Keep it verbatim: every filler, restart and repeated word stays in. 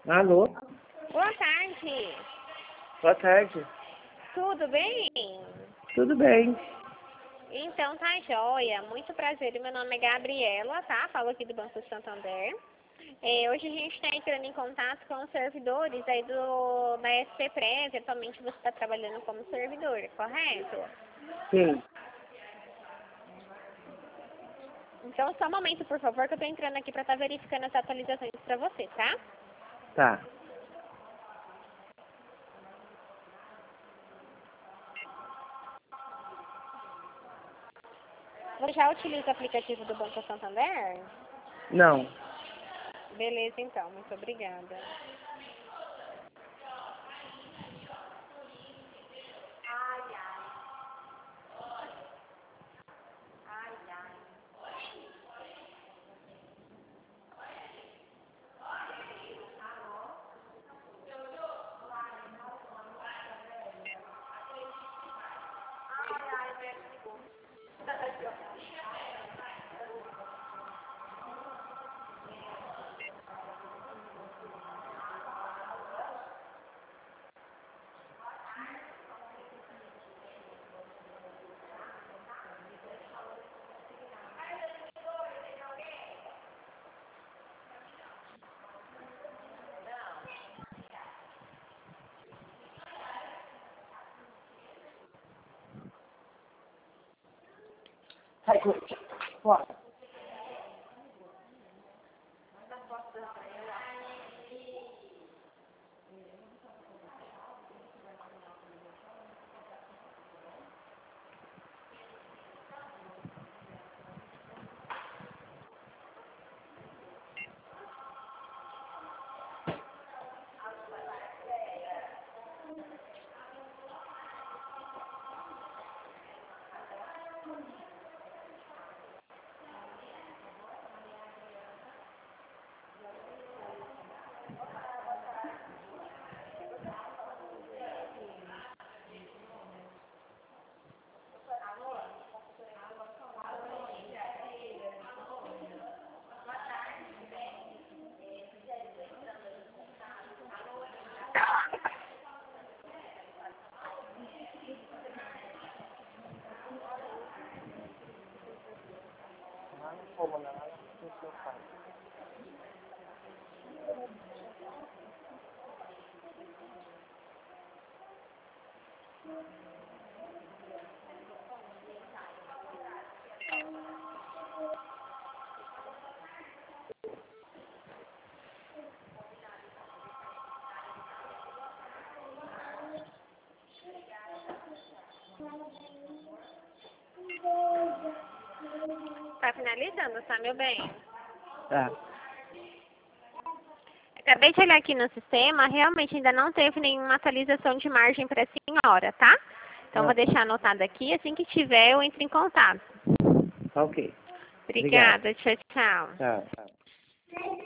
Alô? Boa tarde. Boa tarde. Tudo bem? Tudo bem. Então tá joia. Muito prazer. Meu nome é Gabriela, tá? Falo aqui do Banco Santander. É, hoje a gente está entrando em contato com os servidores aí do, da S P Prev. Atualmente você está trabalhando como servidor, correto? Sim. Então só um momento, por favor, que eu tô entrando aqui para estar verificando as atualizações para você, tá? Tá. Você já utiliza o aplicativo do Banco Santander? Não. Beleza, então. Muito obrigada. Sai, Corinthians. Fora. Tá finalizando, tá, meu bem? Tá. Acabei de olhar aqui no sistema, realmente ainda não teve nenhuma atualização de margem para a senhora, tá? Então vou Ah, deixar anotado aqui, assim que tiver eu entro em contato. tá ok. Obrigado. Obrigada, tchau, tchau. Tchau.